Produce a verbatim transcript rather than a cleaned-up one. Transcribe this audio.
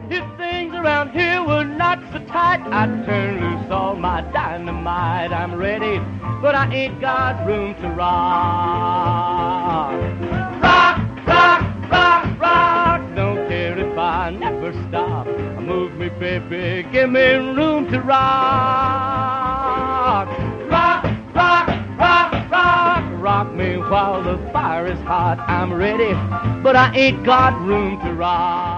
If things around here were not so tight, I'd turn loose all my dynamite. I'm ready, but I ain't got room to rock. Rock, rock, rock, rock. Don't care if I never stop. Move me, baby, give me room to rock. Rock, rock, rock, rock. Rock me while the fire is hot. I'm ready, but I ain't got room to rock.